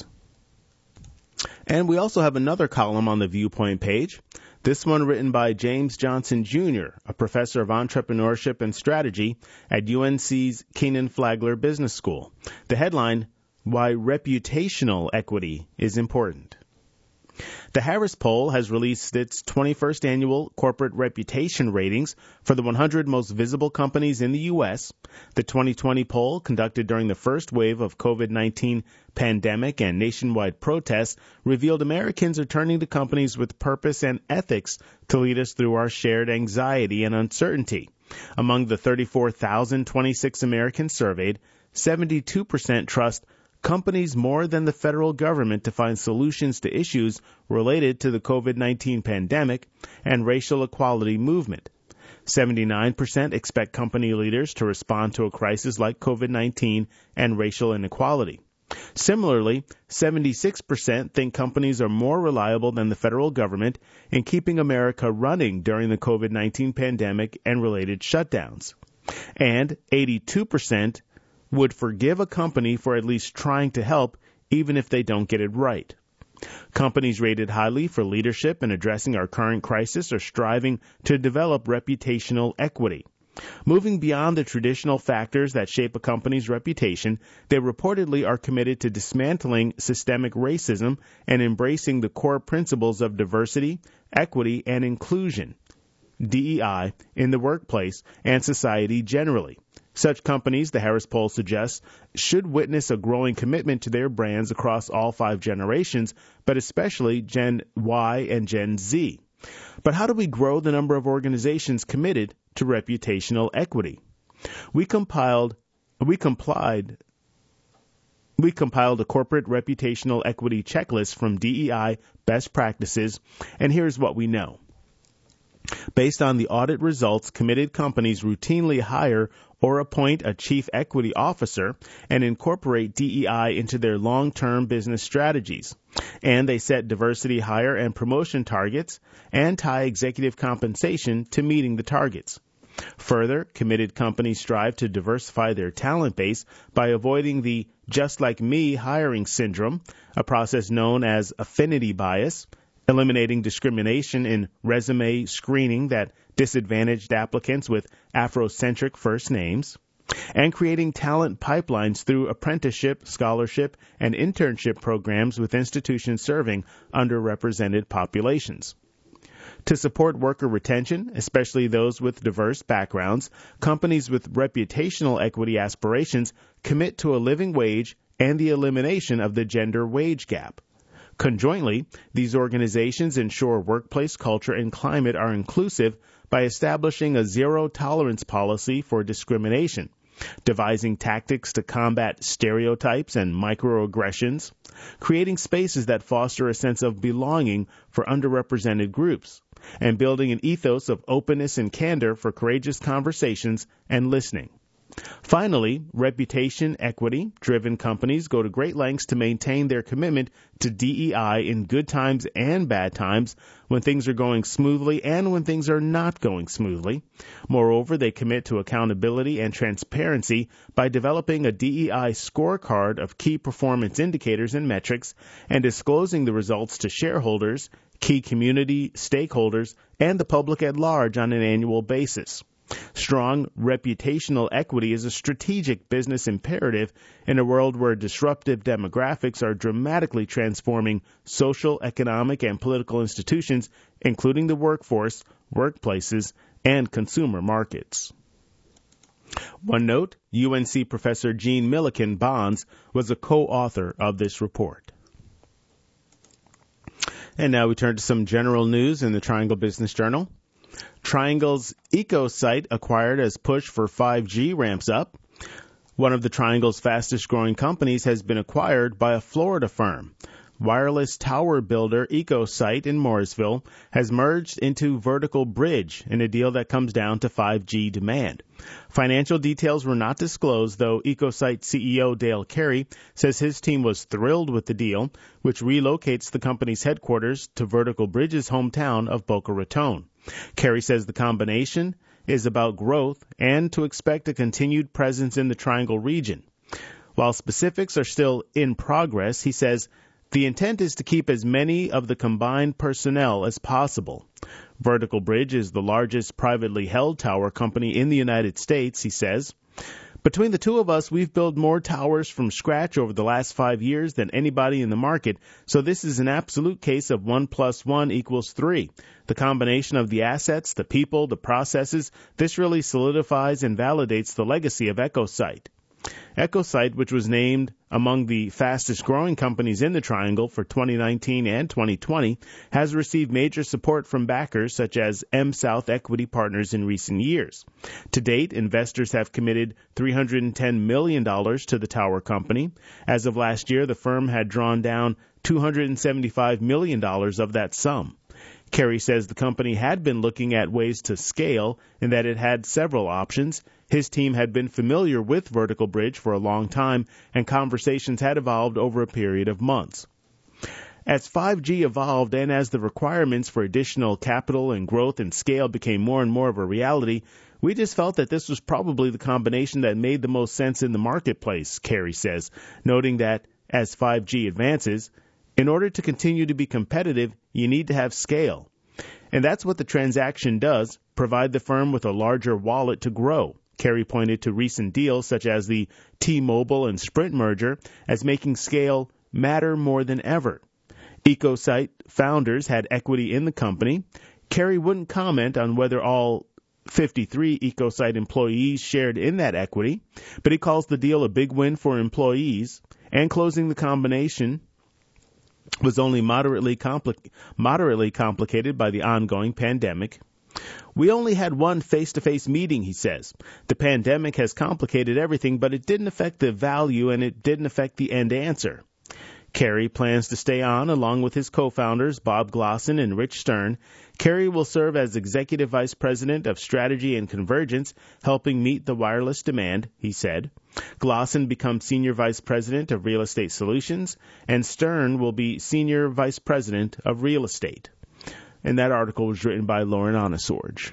And we also have another column on the Viewpoint page. This one written by James Johnson, Junior, a professor of entrepreneurship and strategy at U N C's Keenan Flagler Business School. The headline, Why Reputational Equity is Important. The Harris Poll has released its twenty-first annual corporate reputation ratings for the one hundred most visible companies in the U S. The twenty twenty poll, conducted during the first wave of COVID nineteen pandemic and nationwide protests, revealed Americans are turning to companies with purpose and ethics to lead us through our shared anxiety and uncertainty. Among the thirty-four thousand twenty-six Americans surveyed, seventy-two percent trust companies more than the federal government to find solutions to issues related to the COVID nineteen pandemic and racial equality movement. seventy-nine percent expect company leaders to respond to a crisis like COVID nineteen and racial inequality. Similarly, seventy-six percent think companies are more reliable than the federal government in keeping America running during the COVID nineteen pandemic and related shutdowns. And eighty-two percent would forgive a company for at least trying to help, even if they don't get it right. Companies rated highly for leadership in addressing our current crisis are striving to develop reputational equity. Moving beyond the traditional factors that shape a company's reputation, they reportedly are committed to dismantling systemic racism and embracing the core principles of diversity, equity, and inclusion, D E I, in the workplace and society generally. Such companies, the Harris Poll suggests, should witness a growing commitment to their brands across all five generations, but especially Gen Y and Gen Z. But how do we grow the number of organizations committed to reputational equity? We compiled, we complied, we compiled a corporate reputational equity checklist from D E I best practices, and here's what we know. Based on the audit results, committed companies routinely hire or appoint a chief equity officer and incorporate D E I into their long-term business strategies. And they set diversity hire and promotion targets and tie executive compensation to meeting the targets. Further, committed companies strive to diversify their talent base by avoiding the just like me hiring syndrome, a process known as affinity bias, eliminating discrimination in resume screening that disadvantaged applicants with Afrocentric first names, and creating talent pipelines through apprenticeship, scholarship, and internship programs with institutions serving underrepresented populations. To support worker retention, especially those with diverse backgrounds, companies with reputational equity aspirations commit to a living wage and the elimination of the gender wage gap. Conjointly, these organizations ensure workplace culture and climate are inclusive by establishing a zero-tolerance policy for discrimination. devising tactics to combat stereotypes and microaggressions, creating spaces that foster a sense of belonging for underrepresented groups, and building an ethos of openness and candor for courageous conversations and listening. Finally, reputation equity-driven companies go to great lengths to maintain their commitment to D E I in good times and bad times, when things are going smoothly and when things are not going smoothly. Moreover, they commit to accountability and transparency by developing a D E I scorecard of key performance indicators and metrics and disclosing the results to shareholders, key community stakeholders, and the public at large on an annual basis. Strong reputational equity is a strategic business imperative in a world where disruptive demographics are dramatically transforming social, economic, and political institutions, including the workforce, workplaces, and consumer markets. One note, U N C professor Jean Milliken Bonds was a co-author of this report. And now we turn to some general news in the Triangle Business Journal. Triangle's EcoSite acquired as push for five G ramps up. One of the Triangle's fastest-growing companies has been acquired by a Florida firm. Wireless tower builder EcoSite in Morrisville has merged into Vertical Bridge in a deal that comes down to five G demand. Financial details were not disclosed, though EcoSite C E O Dale Carey says his team was thrilled with the deal, which relocates the company's headquarters to Vertical Bridge's hometown of Boca Raton. Carey says the combination is about growth and to expect a continued presence in the Triangle region. While specifics are still in progress, he says the intent is to keep as many of the combined personnel as possible. Vertical Bridge is the largest privately held tower company in the United States, he says. Between the two of us, we've built more towers from scratch over the last five years than anybody in the market, so this is an absolute case of one plus one equals three. The combination of the assets, the people, the processes, this really solidifies and validates the legacy of EcoSite. EcoSite, which was named among the fastest-growing companies in the Triangle for twenty nineteen and twenty twenty, has received major support from backers such as M South Equity Partners in recent years. To date, investors have committed three hundred ten million dollars to the tower company. As of last year, the firm had drawn down two hundred seventy-five million dollars of that sum. Carey says the company had been looking at ways to scale and that it had several options. His team had been familiar with Vertical Bridge for a long time, and conversations had evolved over a period of months. As five G evolved and as the requirements for additional capital and growth and scale became more and more of a reality, we just felt that this was probably the combination that made the most sense in the marketplace, Carey says, noting that as five G advances, in order to continue to be competitive, you need to have scale. And that's what the transaction does, provide the firm with a larger wallet to grow. Carey pointed to recent deals such as the T-Mobile and Sprint merger as making scale matter more than ever. EcoSite founders had equity in the company. Carey wouldn't comment on whether all fifty-three EcoSite employees shared in that equity, but he calls the deal a big win for employees, and closing the combination was only moderately, compli- moderately complicated by the ongoing pandemic. We only had one face-to-face meeting, he says. The pandemic has complicated everything, but it didn't affect the value and it didn't affect the end answer. Carey plans to stay on along with his co-founders, Bob Glosson and Rich Stern. Carey will serve as Executive Vice President of Strategy and Convergence, helping meet the wireless demand, he said. Glosson becomes Senior Vice President of Real Estate Solutions, and Stern will be Senior Vice President of Real Estate. And that article was written by Lauren Onesorge.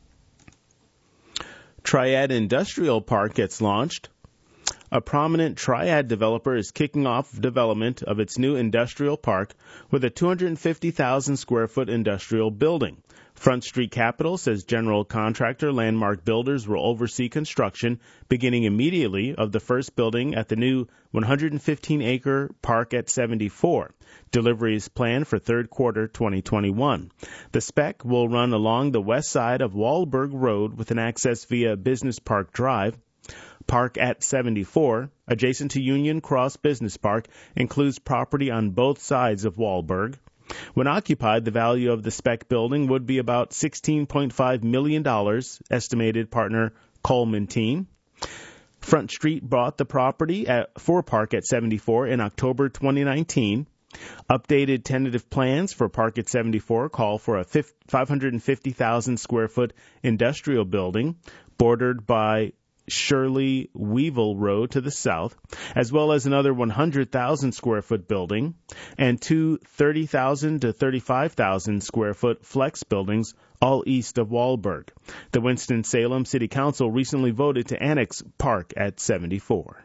Triad Industrial Park gets launched. A prominent Triad developer is kicking off development of its new industrial park with a two hundred fifty thousand square foot industrial building. Front Street Capital says general contractor Landmark Builders will oversee construction beginning immediately of the first building at the new one hundred fifteen acre park at seventy-four. Delivery is planned for third quarter twenty twenty-one. The spec will run along the west side of Wahlberg Road with an access via Business Park Drive. Park at seventy-four, adjacent to Union Cross Business Park, includes property on both sides of Wahlberg. When occupied, the value of the spec building would be about sixteen point five million dollars, estimated partner Coleman team. Front Street bought the property at, for Park at seventy-four in October twenty nineteen. Updated tentative plans for Park at seventy-four call for a five hundred fifty thousand square foot industrial building bordered by Shirley Weevil Road to the south, as well as another one hundred thousand square foot building and two thirty thousand to thirty-five thousand square foot flex buildings, all east of Wahlberg. The Winston-Salem City Council recently voted to annex Park at seventy-four.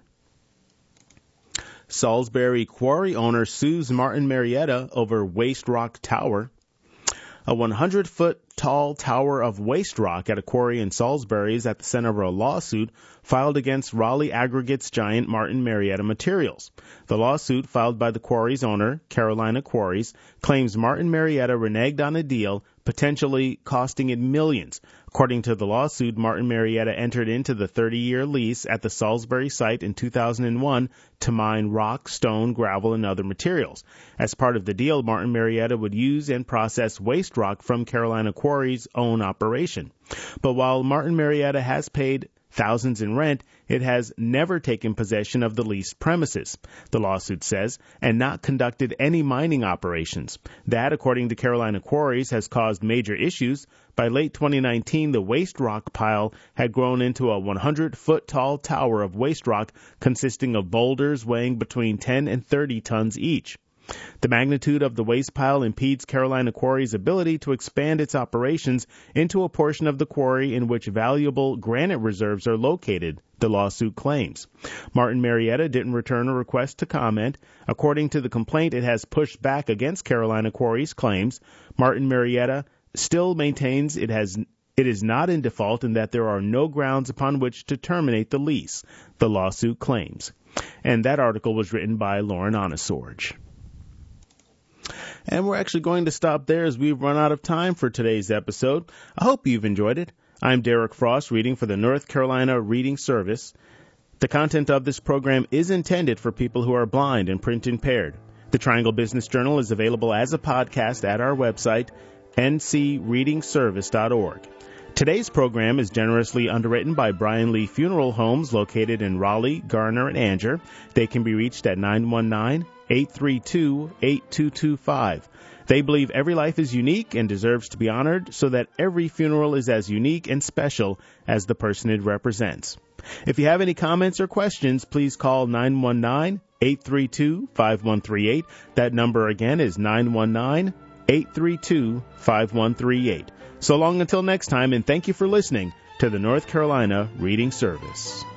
Salisbury quarry owner sues Martin Marietta over waste rock tower. A one hundred foot tall tower of waste rock at a quarry in Salisbury is at the center of a lawsuit filed against Raleigh aggregates giant Martin Marietta Materials. The lawsuit, filed by the quarry's owner, Carolina Quarries, claims Martin Marietta reneged on a deal, potentially costing it millions. According to the lawsuit, Martin Marietta entered into the thirty-year lease at the Salisbury site in two thousand one to mine rock, stone, gravel, and other materials. As part of the deal, Martin Marietta would use and process waste rock from Carolina Quarries' own operation. But while Martin Marietta has paid thousands in rent, it has never taken possession of the leased premises, the lawsuit says, and not conducted any mining operations. That, according to Carolina Quarries, has caused major issues. By late twenty nineteen, the waste rock pile had grown into a one hundred foot tall tower of waste rock consisting of boulders weighing between ten and thirty tons each. The magnitude of the waste pile impedes Carolina Quarries' ability to expand its operations into a portion of the quarry in which valuable granite reserves are located, the lawsuit claims. Martin Marietta didn't return a request to comment. According to the complaint, it has pushed back against Carolina Quarries' claims. Martin Marietta still maintains it has it is not in default and that there are no grounds upon which to terminate the lease, the lawsuit claims. And that article was written by Lauren Onesorge. And we're actually going to stop there as we've run out of time for today's episode. I hope you've enjoyed it. I'm Derek Frost, reading for the North Carolina Reading Service. The content of this program is intended for people who are blind and print impaired. The Triangle Business Journal is available as a podcast at our website, n c reading service dot org. Today's program is generously underwritten by Brian Lee Funeral Homes located in Raleigh, Garner, and Anger. They can be reached at nine one nine, eight three two, eight two two five. They believe every life is unique and deserves to be honored, so that every funeral is as unique and special as the person it represents. If you have any comments or questions, please call nine one nine, eight three two, five one three eight. That number again is nine one nine, eight three two, five one three eight. So long until next time, and thank you for listening to the North Carolina Reading Service.